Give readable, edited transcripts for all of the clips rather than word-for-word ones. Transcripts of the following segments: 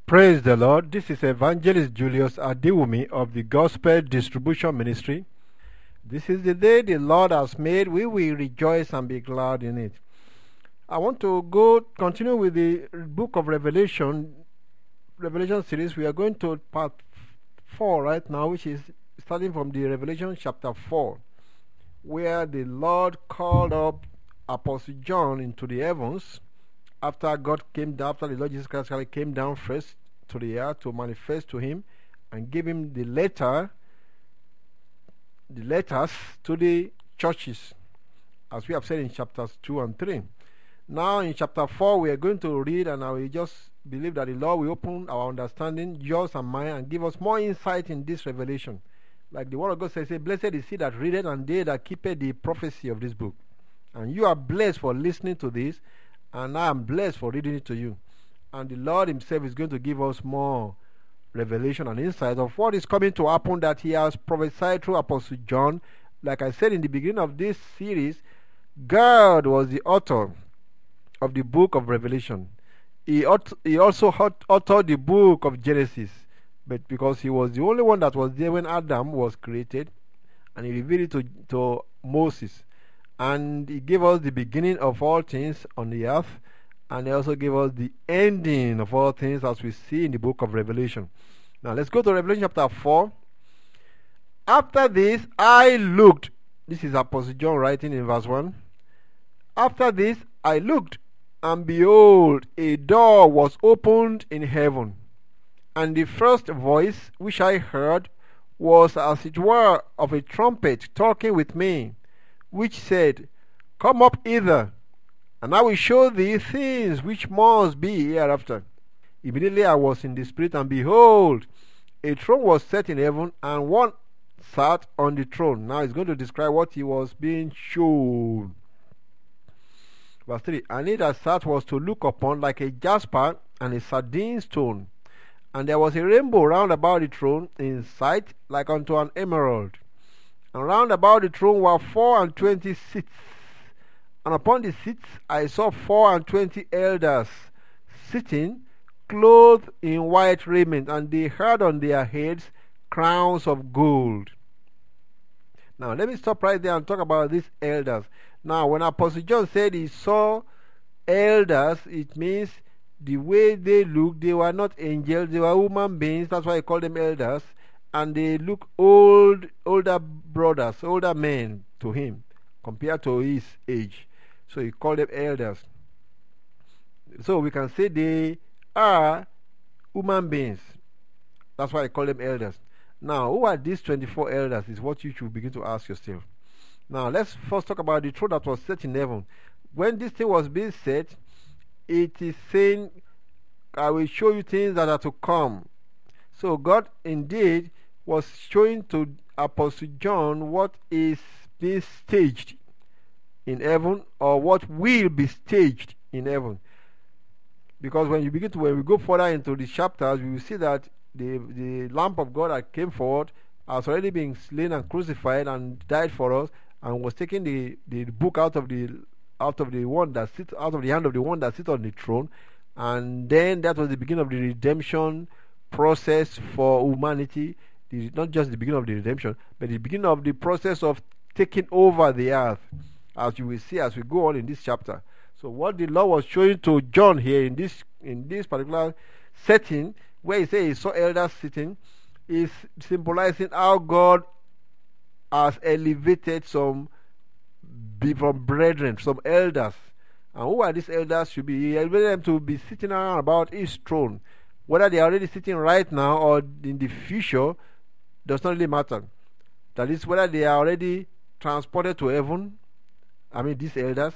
Praise the Lord. This is Evangelist Julius Adiwumi of the Gospel Distribution Ministry. This is the day the Lord has made. We will rejoice and be glad in it. I want to continue with the book of Revelation series. We are going to part 4 right now, which is starting from the Revelation chapter 4, where the Lord called up Apostle John into the heavens after the Lord Jesus Christ came down first to the earth to manifest to him and give him the letters to the churches, as we have said in chapters 2 and 3. Now in chapter 4 we are going to read, and I will just believe that the Lord will open our understanding, yours and mine, and give us more insight in this revelation. Like the word of God says, blessed is he that readeth and they that keepeth the prophecy of this book. And you are blessed for listening to this, and I am blessed for reading it to you. And the Lord himself is going to give us more revelation and insight of what is coming to happen that he has prophesied through Apostle John. Like I said in the beginning of this series, God was the author of the book of Revelation. He also authored the book of Genesis, but because he was the only one that was there when Adam was created, and he revealed it to Moses. And he gave us the beginning of all things on the earth, and he also gave us the ending of all things, as we see in the book of Revelation. Now let's go to Revelation chapter 4. After this I looked. This is Apostle John writing in verse 1. After this I looked, and behold, a door was opened in heaven. And the first voice which I heard was as it were of a trumpet talking with me, which said, Come up hither, and I will show thee things which must be hereafter. Immediately I was in the spirit, and behold, a throne was set in heaven, and one sat on the throne. Now he's going to describe what he was being shown. Verse 3, And he that sat was to look upon like a jasper and a sardine stone. And there was a rainbow round about the throne in sight, like unto an emerald. And round about the throne were 24 seats. And upon the seats I saw 24 elders sitting, clothed in white raiment, and they had on their heads crowns of gold. Now let me stop right there and talk about these elders. Now when Apostle John said he saw elders, it means the way they looked, they were not angels, they were human beings. That's why I call them elders. And they look older brothers, older men to him compared to his age. So he called them elders. So we can say they are human beings. That's why I call them elders. Now, who are these 24 elders is what you should begin to ask yourself. Now, let's first talk about the throne that was set in heaven. When this thing was being set, it is saying, I will show you things that are to come. So God indeed was showing to Apostle John what is being staged in heaven, or what will be staged in heaven. Because when we go further into the chapters, we will see that the Lamb of God that came forward has already been slain and crucified and died for us, and was taking the book out of the hand of the one that sits on the throne. And then that was the beginning of the redemption process for humanity. Not just the beginning of the redemption, but the beginning of the process of taking over the earth, as you will see as we go on in this chapter. So what the Lord was showing to John here in this particular setting, where he says he saw elders sitting, is symbolizing how God has elevated some from brethren, some elders. And who are these elders? Should be he elevated them to be sitting around about his throne. Whether they are already sitting right now or in the future does not really matter. That is, whether they are already transported to heaven, these elders,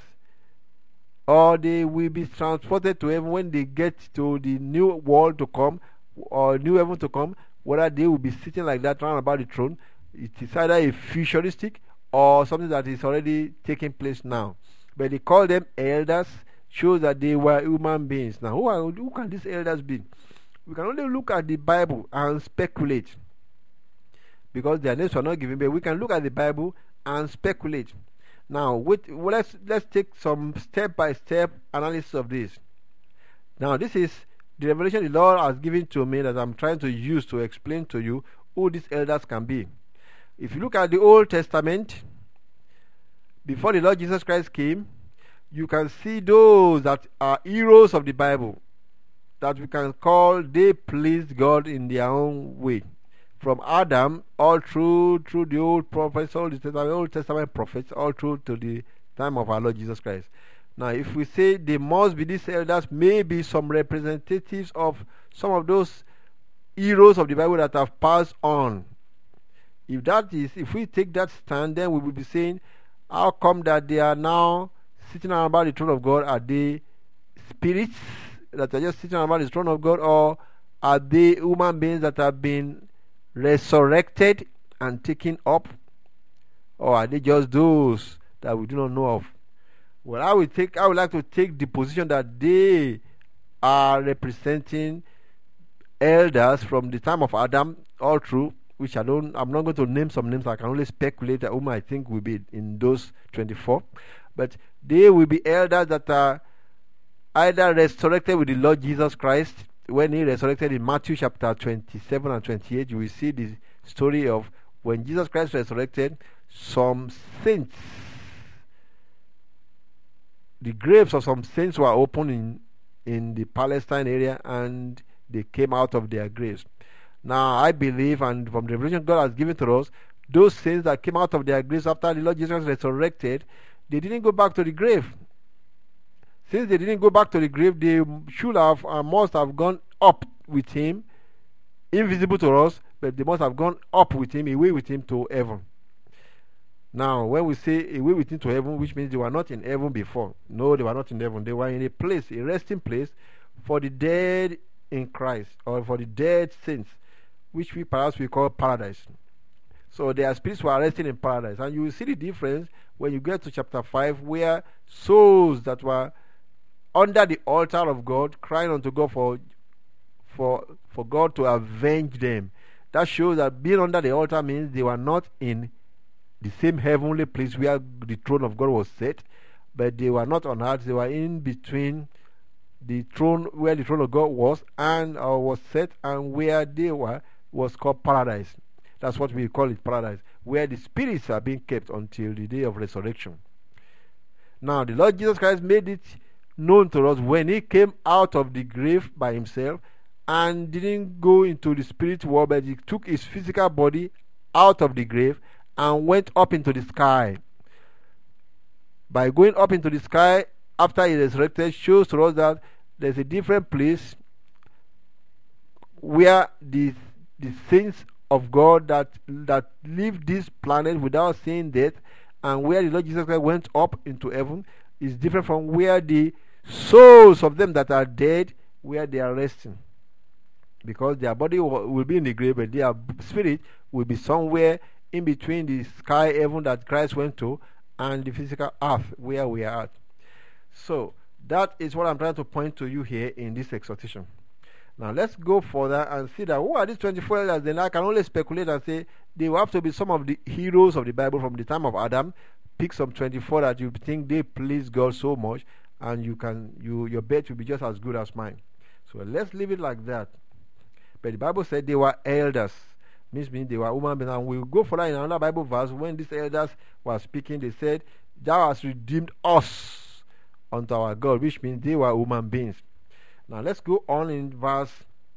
or they will be transported to heaven when they get to the new world to come, or new heaven to come. Whether they will be sitting like that around about the throne, it is either a futuristic or something that is already taking place now. But they call them elders, shows that they were human beings. Now who can these elders be? We can only look at the Bible and speculate, because their names were not given, but we can look at the Bible and speculate. Now, let's take some step-by-step analysis of this. Now, this is the revelation the Lord has given to me that I'm trying to use to explain to you who these elders can be. If you look at the Old Testament, before the Lord Jesus Christ came, you can see those that are heroes of the Bible that we can call they pleased God in their own way. From Adam all through the old prophets, all the Old Testament prophets, all through to the time of our Lord Jesus Christ. Now, if we say they must be these elders, maybe some representatives of some of those heroes of the Bible that have passed on. If we take that stand, then we will be saying, how come that they are now sitting around about the throne of God? Are they spirits that are just sitting around about the throne of God, or are they human beings that have been resurrected and taken up, or are they just those that we do not know of? Well, I would like to take the position that they are representing elders from the time of Adam all through, which I'm not going to name some names. I can only speculate whom I think will be in those 24. But they will be elders that are either resurrected with the Lord Jesus Christ. When he resurrected in Matthew chapter 27 and 28, you will see the story of when Jesus Christ resurrected, some saints, the graves of some saints were opened in the Palestine area, and they came out of their graves. Now, I believe, and from the revelation God has given to us, those saints that came out of their graves after the Lord Jesus resurrected, they didn't go back to the grave. Since they didn't go back to the grave, they should have and must have gone up with him, invisible to us, but they must have gone up with him, away with him to heaven. Now, when we say away with him to heaven, which means they were not in heaven before. No, they were not in heaven. They were in a place, a resting place for the dead in Christ, or for the dead saints, which we perhaps we call paradise. So their spirits were resting in paradise. And you will see the difference when you get to chapter 5, where souls that were under the altar of God, crying unto God for God to avenge them. That shows that being under the altar means they were not in the same heavenly place where the throne of God was set, but they were not on earth. They were in between the throne, where the throne of God was and was set, and where they were was called paradise. That's what we call it, paradise, where the spirits are being kept until the day of resurrection. Now, the Lord Jesus Christ made it known to us when he came out of the grave by himself and didn't go into the spirit world, but he took his physical body out of the grave and went up into the sky. By going up into the sky after he resurrected shows to us that there's a different place where the saints of God that live this planet without seeing death, and where the Lord Jesus Christ went up into heaven, is different from where the souls of them that are dead, where they are resting. Because their body will be in the grave, but their spirit will be somewhere in between the sky heaven that Christ went to and the physical earth where we are at. So that is what I'm trying to point to you here in this exhortation. Now let's go further and see that who are these 24 elders. Then I can only speculate and say they will have to be some of the heroes of the Bible from the time of Adam. Pick some 24 that you think they please God so much, and your bet will be just as good as mine. So let's leave it like that. But the Bible said they were elders. Means they were human beings. And we'll go further in another Bible verse. When these elders were speaking, they said, "Thou hast redeemed us unto our God," which means they were human beings. Now let's go on in verse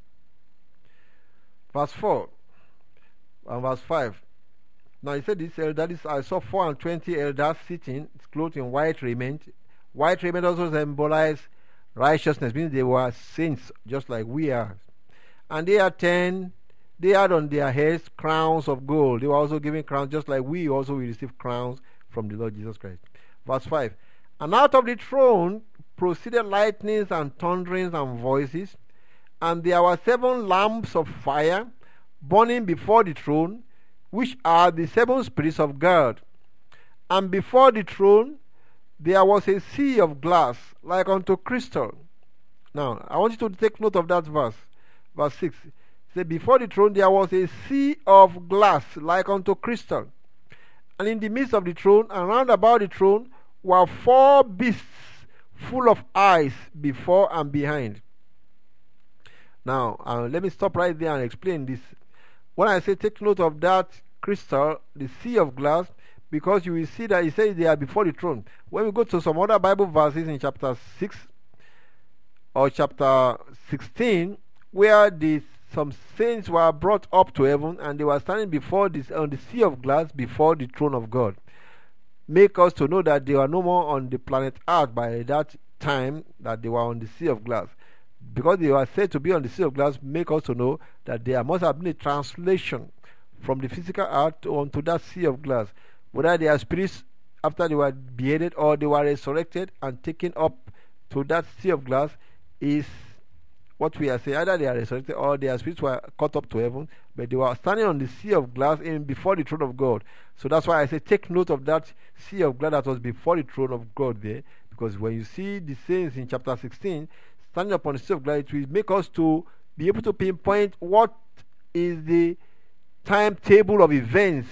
4 and verse 5. Now he said, "This elders, I saw 24 elders sitting, clothed in white raiment." White raiment also symbolizes righteousness, means they were saints just like we are. And they had on their heads crowns of gold. They were also given crowns just like we also will receive crowns from the Lord Jesus Christ. Verse 5. "And out of the throne proceeded lightnings and thunderings and voices, and there were 7 lamps of fire burning before the throne, which are the 7 spirits of God. And before the throne there was a sea of glass like unto crystal." Now I want you to take note of that verse. Verse 6. Say, "Before the throne there was a sea of glass like unto crystal. And in the midst of the throne and round about the throne were 4 beasts full of eyes before and behind." Now, let me stop right there and explain this. When I say take note of that crystal, the sea of glass, because you will see that it says they are before the throne. When we go to some other Bible verses in chapter 6 or chapter 16, where some saints were brought up to heaven and they were standing before this on the sea of glass before the throne of God, make us to know that they were no more on the planet Earth by that time that they were on the sea of glass. Because they were said to be on the sea of glass, make us to know that there must have been a translation from the physical earth onto that sea of glass. Whether they are spirits after they were beheaded or they were resurrected and taken up to that sea of glass is what we are saying. Either they are resurrected or their spirits were caught up to heaven, but they were standing on the sea of glass in before the throne of God. So that's why I say take note of that sea of glass that was before the throne of God there, because when you see the saints in chapter 16 standing upon the sea of glass, it will make us to be able to pinpoint what is the timetable of events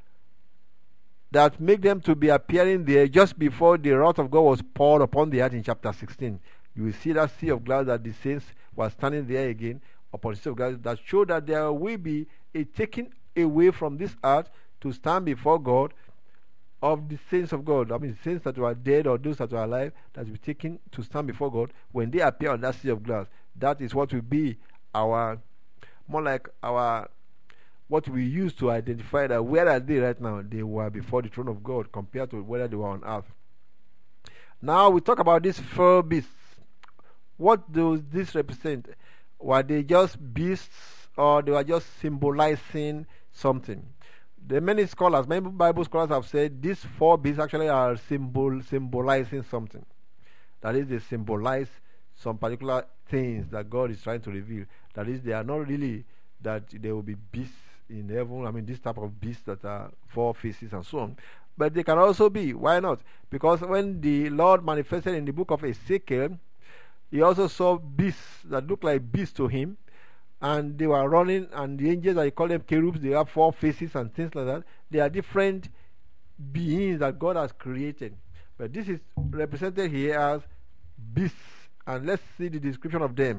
that make them to be appearing there just before the wrath of God was poured upon the earth in chapter 16. You will see that sea of glass that the saints were standing there again upon the sea of glass, that show that there will be a taking away from this earth to stand before God of the saints of God. I mean, saints that were dead or those that were alive, that will be taken to stand before God when they appear on that sea of glass. That is what will be our, more like our, what we use to identify that where are they right now? They were before the throne of God compared to whether they were on earth. Now we talk about these four beasts. What does this represent? Were they just beasts or they were just symbolizing something? The many scholars, many Bible scholars have said these four beasts actually are symbolizing something. That is, they symbolize some particular things that God is trying to reveal. That is, they are not really that there will be beasts in heaven. I mean, this type of beasts that are four faces and so on. But they can also be. Why not? Because when the Lord manifested in the book of Ezekiel, he also saw beasts that looked like beasts to him, and they were running, and the angels, I call them cherubs, they have four faces and things like that. They are different beings that God has created. But this is represented here as beasts, and let's see the description of them.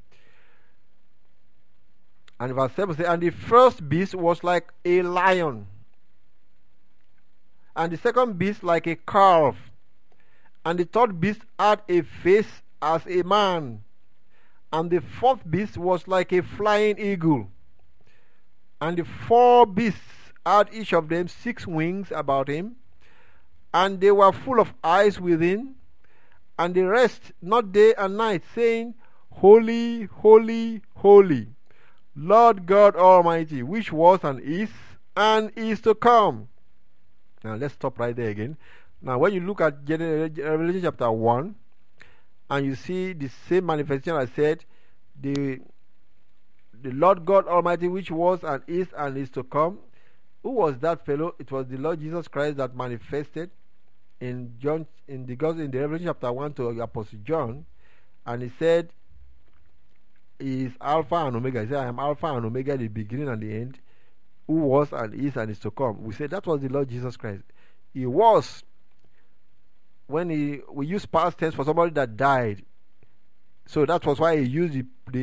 And verse 7 says, and the first beast was like a lion, and the second beast like a calf, and the third beast had a face as a man, and the fourth beast was like a flying eagle. And the four beasts had each of them 6 wings about him, and they were full of eyes within, and they rest not day and night, saying, Holy, holy, holy, Lord God Almighty, which was and is to come. Now let's stop right there again. Now when you look at Revelation chapter 1, and you see the same manifestation I said, the Lord God Almighty, which was and is to come. Who was that fellow? It was the Lord Jesus Christ that manifested in the Revelation chapter 1 to Apostle John, and he said he is Alpha and Omega. He said, I am Alpha and Omega, the beginning and the end, who was and is to come. We said that was the Lord Jesus Christ. He was, when we use past tense for somebody that died. So that was why he used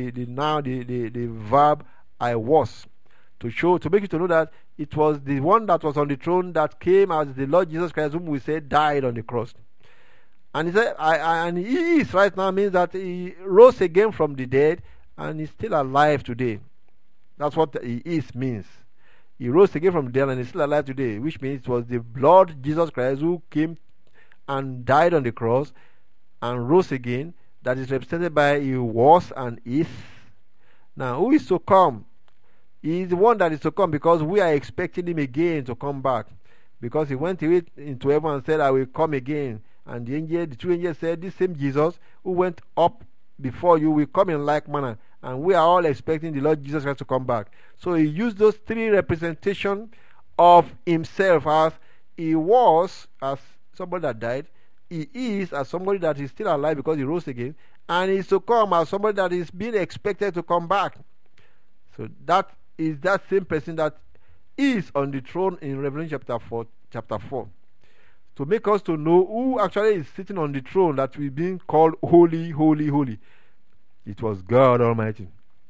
the verb I was, to make you to know that it was the one that was on the throne that came as the Lord Jesus Christ, whom we say died on the cross. And he said, and he is right now means that he rose again from the dead and he's still alive today. That's what he is means. He rose again from the dead and he's still alive today, which means it was the Lord Jesus Christ who came and died on the cross and rose again, that is represented by he was and is. Now, who is to come? He is the one that is to come, because we are expecting him again to come back, because he went into heaven and said, I will come again. And the 2 angels said, this same Jesus who went up before you will come in like manner, and we are all expecting the Lord Jesus Christ to come back. So he used those 3 representations of himself, as he was as somebody that died, he is as somebody that is still alive because he rose again, and he is to come as somebody that is being expected to come back. So that is that same person that is on the throne in Revelation chapter 4. To make us to know who actually is sitting on the throne that we've been called holy, holy, holy. It was God Almighty.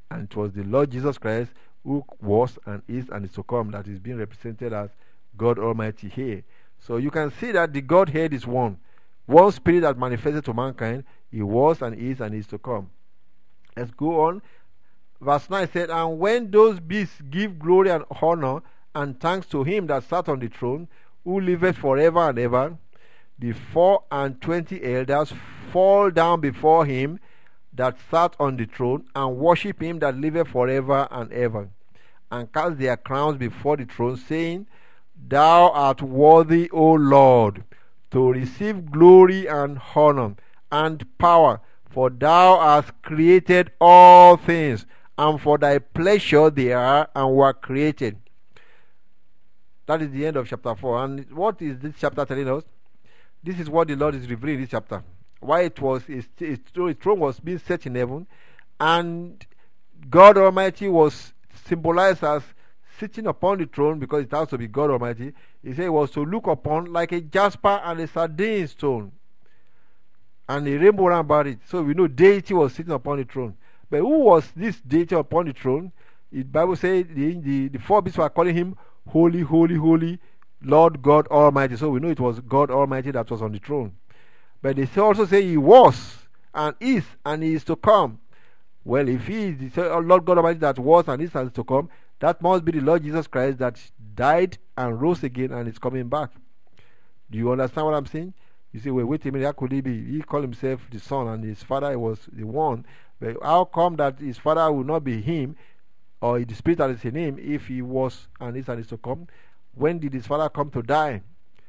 And it was the Lord Jesus Christ who was and is to come that is being represented as God Almighty here. So you can see that the Godhead is one. One spirit that manifested to mankind. He was and is to come. Let's go on. Verse 9 said, And when those beasts give glory and honor and thanks to him that sat on the throne, who liveth forever and ever, the 24 elders fall down before him that sat on the throne, and worship him that liveth forever and ever, and cast their crowns before the throne, saying, Thou art worthy, O Lord, to receive glory and honor and power, for thou hast created all things, and for thy pleasure they are and were created. That is the end of chapter 4. And what is this chapter telling us? This is what the Lord is revealing in this chapter. Why his throne was being set in heaven, and God Almighty was symbolized as sitting upon the throne, because it has to be God Almighty. He said it was to look upon like a jasper and a sardine stone, and a rainbow round about it. So we know deity was sitting upon the throne. But who was this deity upon the throne? The Bible says the 4 beasts were calling him Holy, Holy, Holy, Lord God Almighty. So we know it was God Almighty that was on the throne. But they also say he was and he is to come. Well, if he is the Lord God Almighty that was and is to come, that must be the Lord Jesus Christ that died and rose again and is coming back. Do you understand what I'm saying? You say, well, wait a minute, how could he be? He called himself the Son and his father was the one. But how come that his father will not be him, or the spirit that is in him, if he was and is to come? When did his father come to die?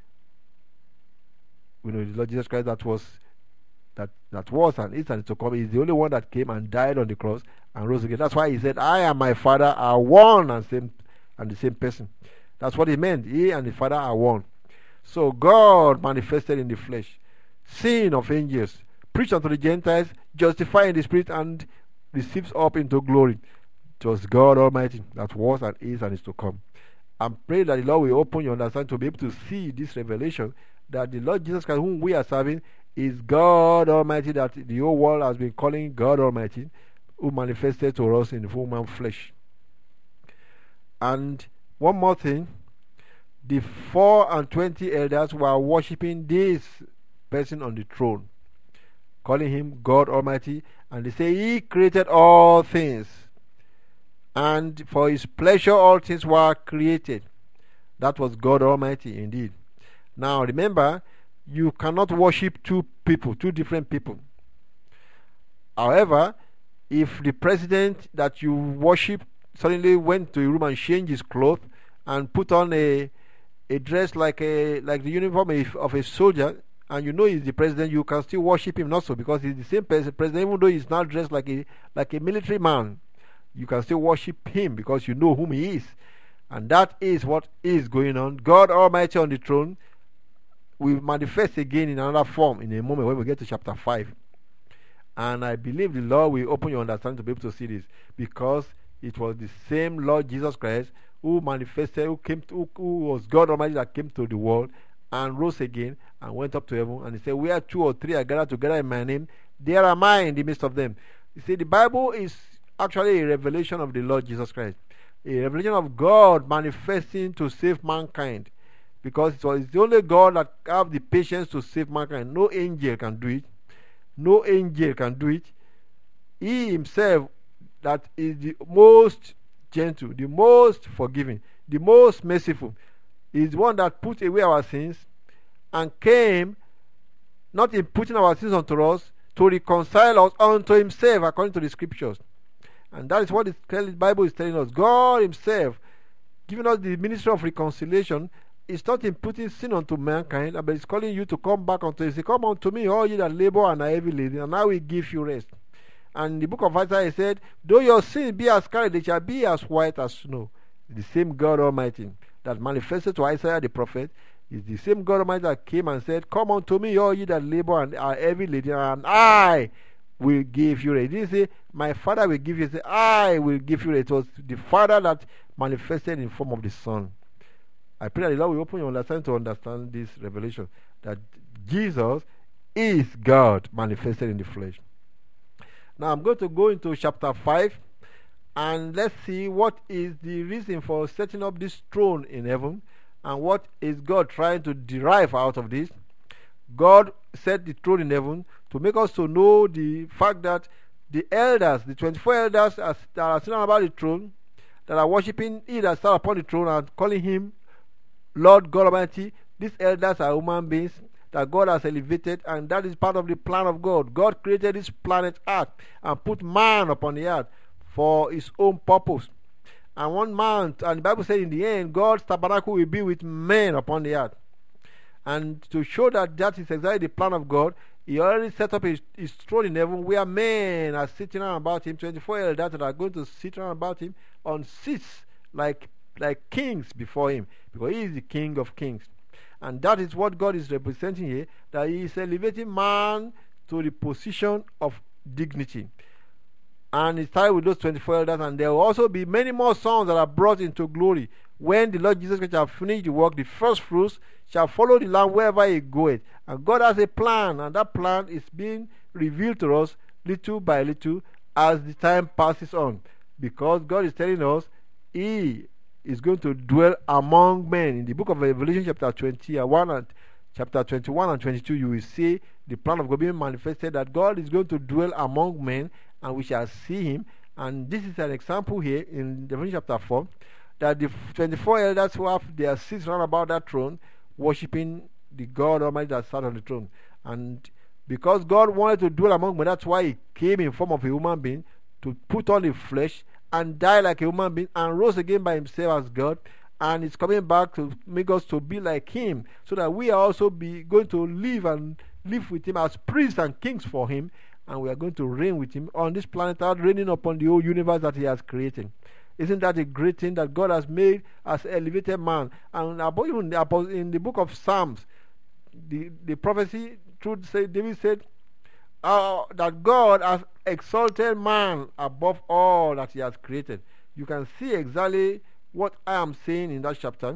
We know the Lord Jesus Christ that was and is to come is the only one that came and died on the cross and rose again. That's why he said, I and my Father are one and the same person. That's what he meant. He and the Father are one. So God manifested in the flesh, seen of angels, preached unto the Gentiles, justified in the spirit, and receives up into glory. It was God Almighty that was and is to come. I'm praying that the Lord will open your understanding to be able to see this revelation, that the Lord Jesus Christ, whom we are serving, is God Almighty, that the whole world has been calling God Almighty, who manifested to us in human flesh. And one more thing, the 24 elders were worshipping this person on the throne, calling him God Almighty, and they say he created all things, and for his pleasure all things were created. That was God Almighty indeed. Now remember, you cannot worship two different people. However, if the president that you worship suddenly went to a room and changed his clothes and put on a dress like the uniform of a soldier, and you know he's the president, you can still worship him, not so, because he's the same president, even though he's not dressed like a military man. You can still worship him because you know whom he is. And that is what is going on. God Almighty on the throne will manifest again in another form in a moment when we get to chapter 5. And I believe the Lord will open your understanding to be able to see this, because it was the same Lord Jesus Christ who manifested, who was God Almighty, that came to the world and rose again and went up to heaven. And he said, where 2 or 3 are gathered together in my name, there am I in the midst of them. You see, the Bible is actually a revelation of the Lord Jesus Christ, a revelation of God manifesting to save mankind, because it's the only God that have the patience to save mankind. No angel can do it. No angel can do it. He himself, that is the most gentle, the most forgiving, the most merciful, is the one that put away our sins and came, not in putting our sins unto us, to reconcile us unto himself, according to the scriptures. And that is what the Bible is telling us. God himself, giving us the ministry of reconciliation, is not in putting sin unto mankind, but it's calling you to come back unto him. Say, come unto me, all ye that labor and are heavy laden, and I will give you rest. And in the book of Isaiah said, though your sins be as scarlet, they shall be as white as snow. The same God Almighty that manifested to Isaiah the prophet is the same God Almighty that came and said, come unto me, all ye that labor and are heavy laden, and I will give you rest. He didn't say, my Father will give you rest. I will give you rest. It was the Father that manifested in form of the Son. I pray that the Lord will open your understanding to understand this revelation, that Jesus is God manifested in the flesh. Now I'm going to go into chapter 5, And let's see what is the reason for setting up this throne in heaven, and what is God trying to derive out of this. God set the throne in heaven to make us to know the fact that the elders, the 24 elders that are sitting about the throne, that are worshiping He that sat upon the throne and calling Him Lord God Almighty, these elders are human beings that God has elevated, and that is part of the plan of God. God created this planet Earth and put man upon the earth for His own purpose. And one man, and the Bible said in the end, God's tabernacle will be with men upon the earth. And to show that that is exactly the plan of God, He already set up his throne in heaven where men are sitting around about Him, 24 elders that are going to sit around about Him on seats like kings before Him, because He is the King of kings. And that is what God is representing here, that He is elevating man to the position of dignity. And it started with those 24 elders, and there will also be many more sons that are brought into glory. When the Lord Jesus Christ shall finish the work, the first fruits shall follow the Lamb wherever He goeth. And God has a plan, and that plan is being revealed to us little by little as the time passes on. Because God is telling us He is going to dwell among men. In the book of Revelation chapter 21 and chapter 21 and 22, you will see the plan of God being manifested, that God is going to dwell among men, and we shall see Him. And this is an example here in Revelation chapter 4, that the 24 elders who have their seats round about that throne, worshipping the God Almighty that sat on the throne. And because God wanted to dwell among men, that's why He came in form of a human being to put on the flesh and die like a human being, and rose again by Himself as God, and is coming back to make us to be like Him, so that we are also going to live with Him as priests and kings for Him, and we are going to reign with Him on this planet Earth, reigning upon the whole universe that He has created. Isn't that a great thing that God has made as elevated man? And even in the book of Psalms, the prophecy through David said that God has exalted man above all that He has created. You can see exactly what I am saying in that chapter,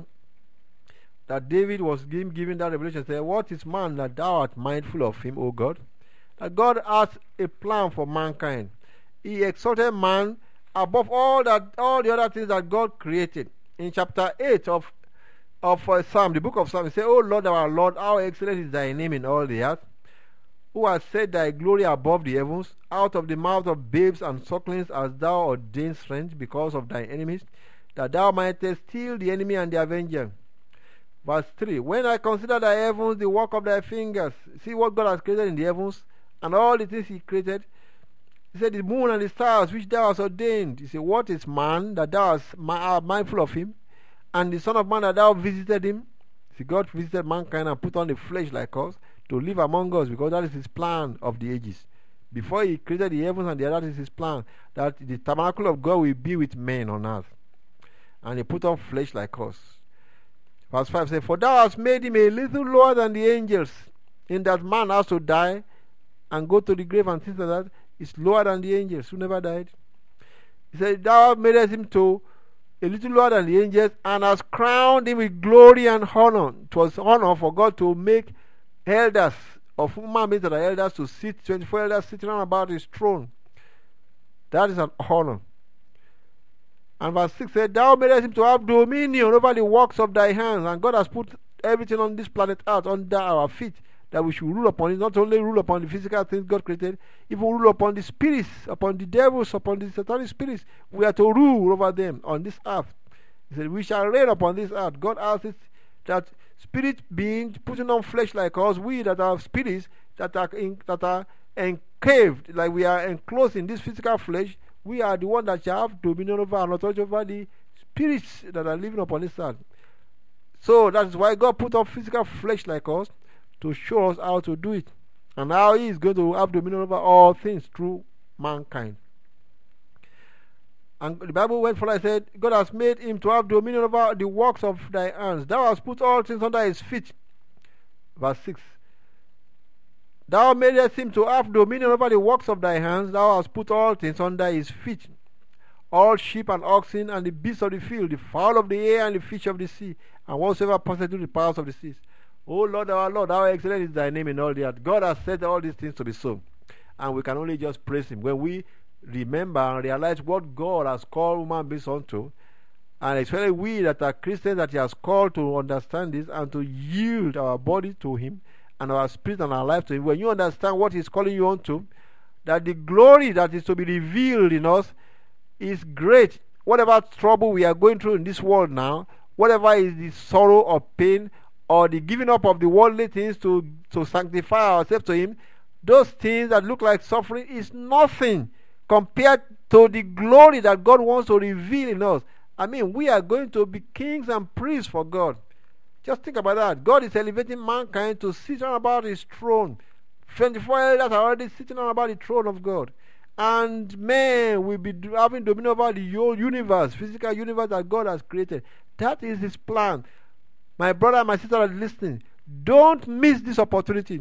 that David was given that revelation, saying, what is man that thou art mindful of him, O God? That God has a plan for mankind. He exalted man above all the other things that God created. In chapter 8 of Psalm, the book of Psalm, it says, O Lord, our Lord, how excellent is Thy name in all the earth, who has set Thy glory above the heavens. Out of the mouth of babes and sucklings hast Thou ordained strength because of Thine enemies, that Thou mightest steal the enemy and the avenger. Verse 3, when I consider Thy heavens, the work of Thy fingers, see what God has created in the heavens, and all the things He created. He said, the moon and the stars which Thou hast ordained. He said, what is man that Thou art mindful of him, and the Son of Man that Thou visited him? See, God visited mankind and put on the flesh like us to live among us, because that is His plan of the ages. Before He created the heavens and the earth, that is His plan, that the tabernacle of God will be with men on earth. And He put on flesh like us. Verse 5 says, for Thou hast made him a little lower than the angels, in that man has to die and go to the grave and things like that. It's lower than the angels who never died. He said, Thou madest him to a little lower than the angels, and hast crowned him with glory and honor. It was honor for God to make elders of human beings that are elders to sit, 24 elders sitting around about His throne. That is an honor. And verse 6 said, Thou madest him to have dominion over the works of Thy hands. And God has put everything on this planet Earth under our feet, that we should rule upon it. Not only rule upon the physical things God created, even rule upon the spirits, upon the devils, upon the satanic spirits. We are to rule over them on this earth. He said, we shall reign upon this earth. God asks it, that spirit beings putting on flesh like us, we that are spirits that are encaved, like we are enclosed in this physical flesh, we are the one that shall have dominion over and authority over the spirits that are living upon this earth. So that is why God put on physical flesh like us, to show us how to do it, and how He is going to have dominion over all things through mankind. And the Bible went further and said, God has made him to have dominion over the works of Thy hands. Thou hast put all things under His feet. Verse 6. Thou madest him to have dominion over the works of Thy hands. Thou hast put all things under His feet. All sheep and oxen, and the beasts of the field, the fowl of the air, and the fish of the sea, and whatsoever passeth through the powers of the seas. O Lord, our Lord, how excellent is Thy name in all the earth. God has said all these things to be so, and we can only just praise Him. When we remember and realize what God has called human beings unto, and especially we that are Christians that He has called to understand this and to yield our body to Him and our spirit and our life to Him. When you understand what He's calling you unto, that the glory that is to be revealed in us is great. Whatever trouble we are going through in this world now, whatever is the sorrow or pain or the giving up of the worldly things to sanctify ourselves to Him, those things that look like suffering is nothing compared to the glory that God wants to reveal in us. I mean, we are going to be kings and priests for God. Just think about that. God is elevating mankind to sit on about His throne. 24 elders are already sitting on about the throne of God. And man will be having dominion over the whole universe, physical universe that God has created. That is His plan. My brother and my sister are listening. Don't miss this opportunity.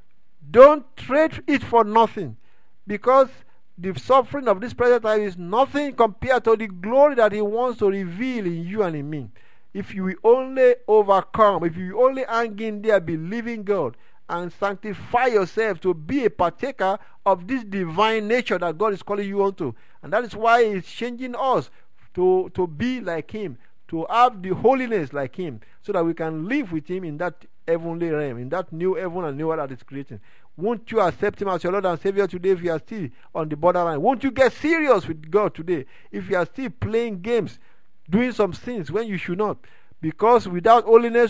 Don't trade it for nothing. Because the suffering of this present time is nothing compared to the glory that He wants to reveal in you and in me. If you will only overcome, if you will only hang in there believing God and sanctify yourself to be a partaker of this divine nature that God is calling you onto. And that is why He's changing us to be like Him, to have the holiness like Him, so that we can live with Him in that heavenly realm, in that new heaven and new earth that is creating. Won't you accept Him as your Lord and Savior today if you are still on the borderline? Won't you get serious with God today if you are still playing games, doing some sins when you should not? Because without holiness,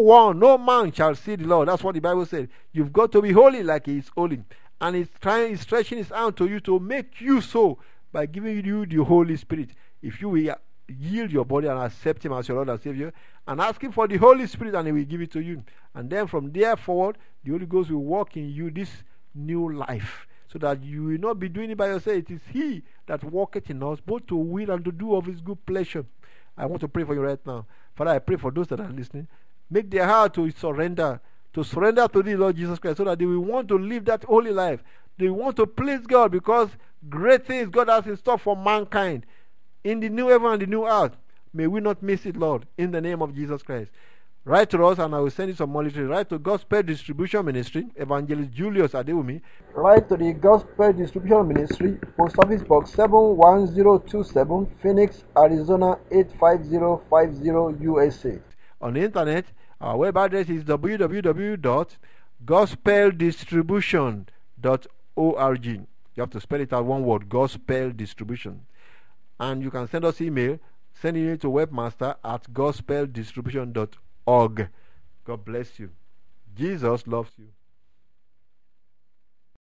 no man shall see the Lord. That's what the Bible said. You've got to be holy like He is holy. And He's stretching His hand to you to make you so by giving you the Holy Spirit. If you will yield your body and accept Him as your Lord and Savior, and ask Him for the Holy Spirit, and He will give it to you. And then from there forward, the Holy Ghost will work in you this new life, so that you will not be doing it by yourself. It is He that worketh in us, both to will and to do of His good pleasure. I want to pray for you right now. Father, I pray for those that are listening. Make their heart to surrender to the Lord Jesus Christ, so that they will want to live that holy life. They want to please God, because great things God has in store for mankind in the new heaven and the new earth. May we not miss it, Lord, in the name of Jesus Christ. Write to us and I will send you some monetary. Write to Gospel Distribution Ministry, Evangelist Julius Adewumi. Write to the Gospel Distribution Ministry, Post Office Box 71027, Phoenix, Arizona 85050, USA. On the internet, our web address is www.gospeldistribution.org. You have to spell it out one word, Gospel Distribution. And you can send us email. Send it to webmaster@gospeldistribution.org. God bless you. Jesus loves you.